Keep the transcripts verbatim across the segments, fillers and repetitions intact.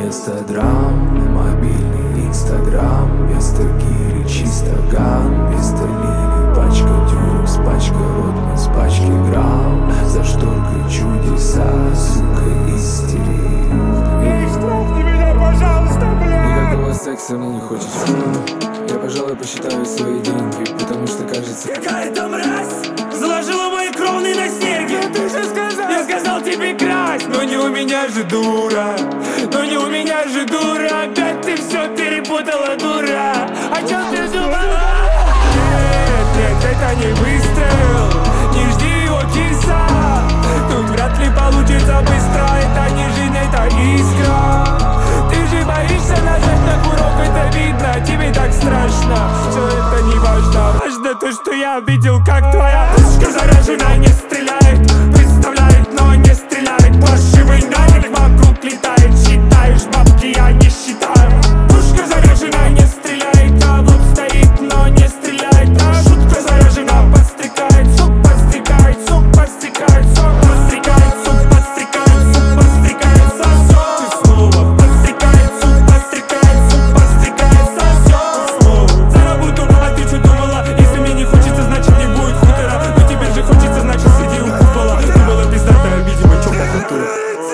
вместо драм, мобильный инстаграм, вместо гири чисто ган, вместо лилий пачка дюрекс, пачка ротман, пачки грамм. За шторкой чудеса, сука, истерик. Эй, штрафни меня, пожалуйста, блядь! Никакого секса мне не хочется. Я, пожалуй, посчитаю свои деньги, потому что кажется, Какая-то мразь заложила мои кровные на серьги. Ну ты же сказал! Я сказал тебе красть, но не у меня же дура. Но не у меня же дура. Опять ты все перепутала, дура. О чем ты думала? Нет, нет, это не выстрел. Не жди его киса. Тут вряд ли получится быстро. Это не жизнь, это искра. Ты же боишься нажать на курок, это видно. Тебе так страшно, все это не важно. Важно то, что я видел, как твоя пушка заряжена, не стреляет. Представляет, но не стреляет. Паршивый навик вокруг летает. Считаешь бабки, я не считаю. Пушка заряжена, не стреляет. А вот стоит, но не стреляет. А шутка заряжена, подстрекает. Сук подстрекает, сук подстрекает. Сук подстрекает, сук подстрекает. Сук подстрекает, сосок. Ты снова подстрекает, сук подстрекает. Сук подстрекает, сосок. Снова за работу, а ты что думала? Если мне не хочется, значит не будет хутора. Но тебе же хочется, значит сиди у купола. Ты была пиздатая, видимо, чёрная культура.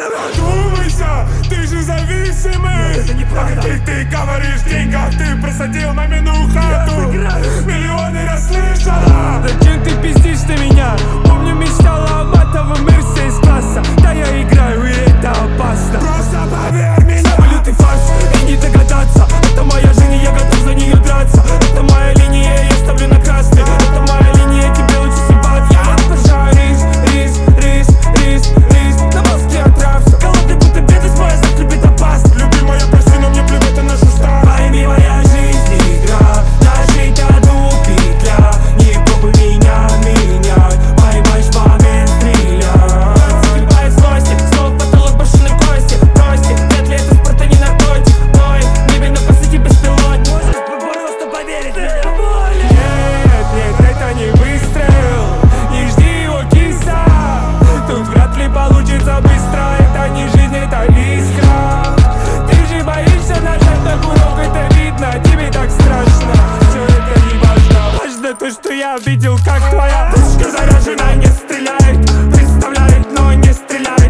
Думайся, ты же зависимый. Это неправда. Ты, ты говоришь деньгах, ты просадил мамину хату. Миллионы расслышала. Зачем ты пиздишь на меня? Помню, мечтала о матовом Мерсе из класса. Да я играю, и это опасно. Просто поверь мне. Самолеты фарс, и не догадаться. Это моя жизнь, и я готов за нее драться. Это моя линия, я ставлю на красный. Это моя линия, тебе лучше съебаться. Я обожаю рис, рис, рис, рис, рис. На мозге отрався. Голодный будто бедность, моя зад любит опасно. Любимая, прости, но мне плевать на нашу старость. Пойми, моя жизнь игра. Нажить одну петля. Не пробуй меня менять. Поймаешь момент, стреляй. Закипает злости, снова потолок башенной кости. Бросьте, петли, это спорта не наркотик. Мой, небе на посади беспилотник. Можешь просто поверить мне. Нет, нет, это не выстрел. Не жди его киса. Тут вряд ли получится быстро. Это не жизнь, это искра. Ты же боишься нажать на курок, это видно. Тебе так страшно, все это не важно. Важно то, что я видел, как твоя пушка заряжена, не стреляет. Представляет, но не стреляет.